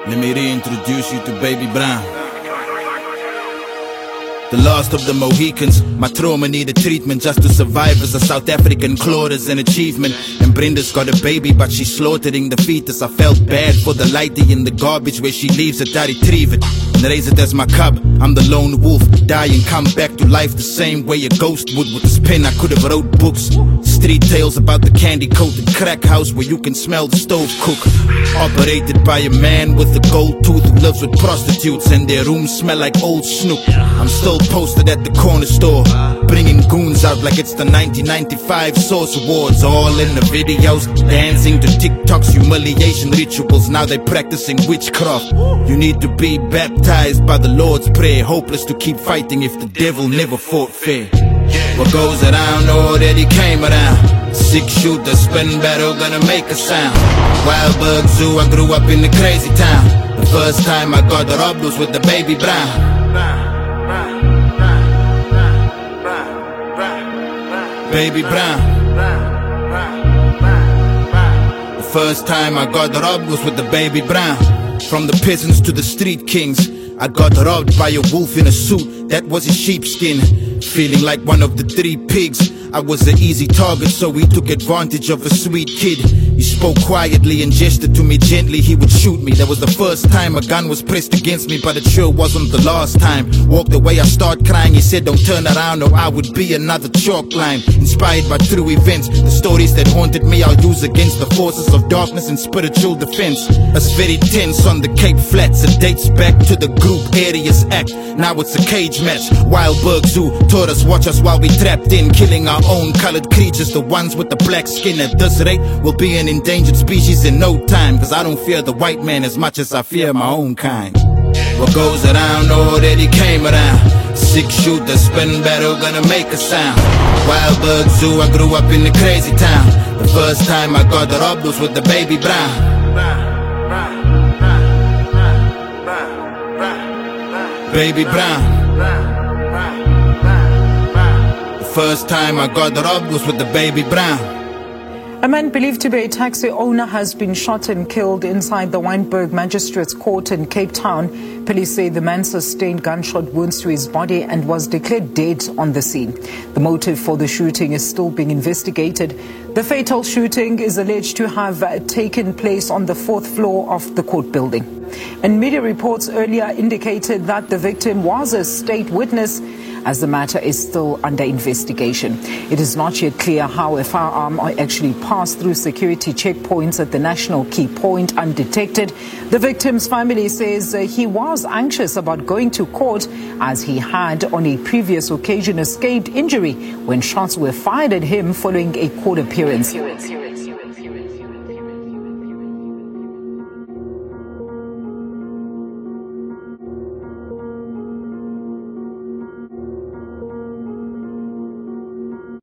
Let me reintroduce you to Baby Brown. The last of the Mohicans. My trauma needed treatment just to survive as a South African. Claudia's an achievement. And Brenda's got a baby, but she's slaughtering the fetus. I felt bad for the lady in the garbage where she leaves it, I retrieve it and raise it as my cub. I'm the lone wolf, die and come back to life the same way a ghost would. With this pen I could have wrote books, street tales about the candy-coated crack house where you can smell the stove cook. Operated by a man with a gold tooth who lives with prostitutes and their rooms smell like old Snoop. I'm still posted at the corner store, bringing goons out like it's the 1995 Source Awards. All in the videos, dancing to TikTok's humiliation rituals. Now they're practicing witchcraft. You need to be baptized by the Lord's Prayer. Hopeless to keep fighting if the devil never fought fair. What goes around already came around. 6-shooter, spin battle, gonna make a sound. Wildberg Zoo, I grew up in the crazy town. The first time I got robbed was with the Baby Brown. Baby Brown. The first time I got robbed was with the Baby Brown. From the peasants to the street kings, I got robbed by a wolf in a suit that was his sheepskin. Feeling like one of the 3 pigs, I was an easy target, so he took advantage of a sweet kid. He spoke quietly and gestured to me gently, he would shoot me. That was the first time a gun was pressed against me, but it sure wasn't the last time. Walked away, I start crying, he said don't turn around or I would be another chalk line. Inspired by true events, the stories that haunted me I'll use against the forces of darkness and spiritual defense. Us very tense on the Cape Flats, it dates back to the Group Areas Act. Now it's a cage match. Wildberg Zoo taught us, watch us while we trapped in, killing our own colored creatures, the ones with the black skin. At this rate, we'll be an endangered species in no time, cause I don't fear the white man as much as I fear my own kind. What goes around already came around. 6-shooter, spin battle, gonna make a sound. Wildberg Zoo, I grew up in the crazy town. The first time I got robbed was with the Baby Brown. Baby Brown. The first time I got robbed was with the Baby Brown. A man believed to be a taxi owner has been shot and killed inside the Wynberg Magistrates Court in Cape Town. Police say the man sustained gunshot wounds to his body and was declared dead on the scene. The motive for the shooting is still being investigated. The fatal shooting is alleged to have taken place on the 4th floor of the court building. And media reports earlier indicated that the victim was a state witness, as the matter is still under investigation. It is not yet clear how a firearm actually passed through security checkpoints at the National Key Point undetected. The victim's family says he was anxious about going to court, as he had on a previous occasion escaped injury when shots were fired at him following a court appearance.